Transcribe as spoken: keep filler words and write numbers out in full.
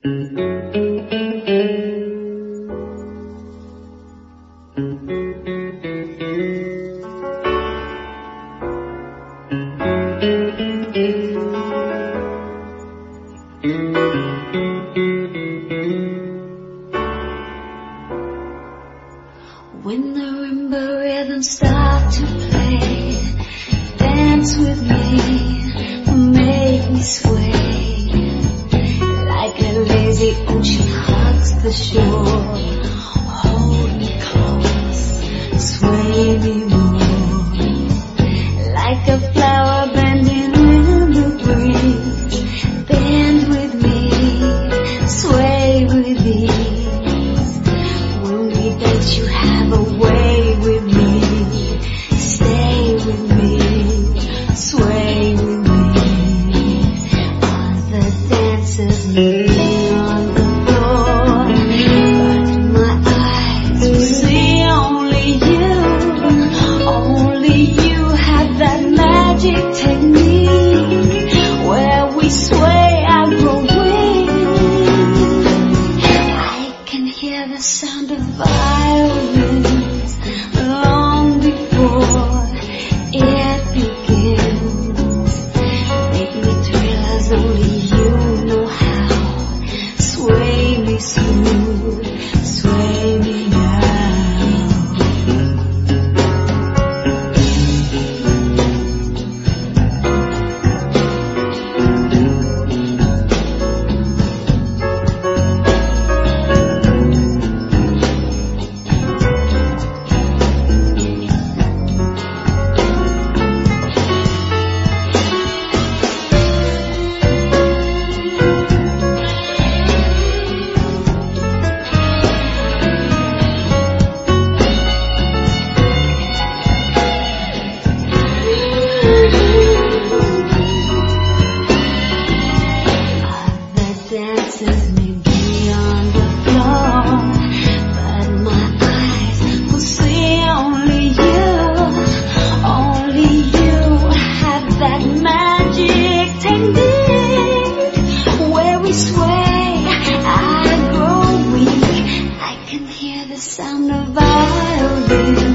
When the marimba rhythms start to play, dance with me, make me sway, like a lazy ocean hugs the shore. Hold me close, sway me more, like a flower bending in the breeze. Bend with me, sway with ease. When we dance, you have a way with me. Stay with me, sway with me. All the dancers meet me on the floor, but my eyes will see only you. Only you have that magic technique where we sway and grow weak. I can hear the sound of violins long before it begins. Make me thrill as only you know how. Sway me smooth, sway me now. Dances may be on the floor, but my eyes will see only you. Only you have that magic technique where we sway, I grow weak. I can hear the sound of violin